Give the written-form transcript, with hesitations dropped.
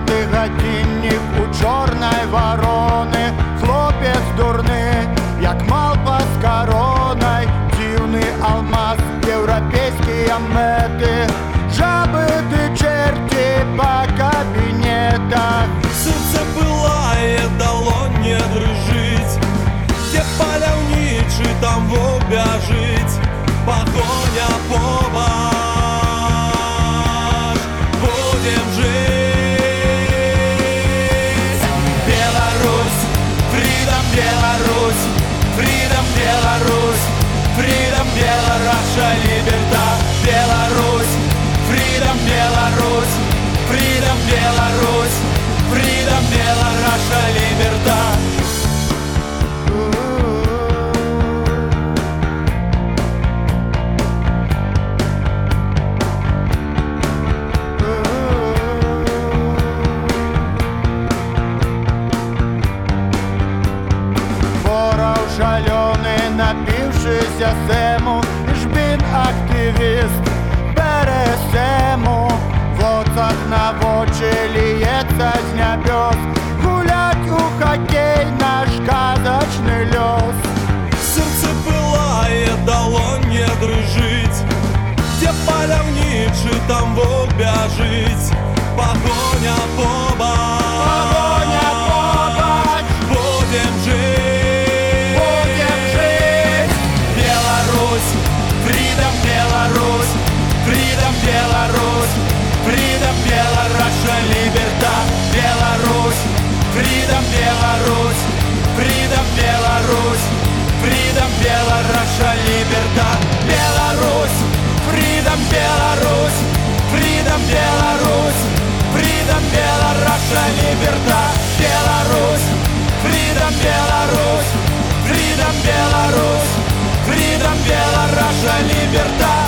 Золоты годинник у чорной вороны, хлопец дурны, як малпа з короной, дивный алмаз, европейские меты, жабы ты черти по кабинетах. Сердце пылае, долоне дрыжыць, где паляўнічы, там во бяжыць, пагоня побач, будем жить. Беларусь, freedom Беларусь, freedom Беларусь, freedom Беларусь, либерта. Беларусь, freedom Беларусь, freedom Беларусь, freedom Беларусь, либерта. Шалёный, напившийся сему, жбін активіст бере сему, в оцах навочі ліється з небес, гулять у хоккей наш казочный лёс. Сердце пылае, долоне дрыжыць, где паляўнічы, там во бяжыць, пагоня побач, будем жить. Freedom Беларусь, freedom Беларусь, freedom Беларусь, либерта. Беларусь, freedom Беларусь, freedom Беларусь, freedom Беларусь, либерта. Беларусь, freedom Беларусь, freedom Беларусь, freedom Беларусь, либерта. Беларусь, freedom Беларусь, freedom Беларусь, freedom Беларусь, либерта.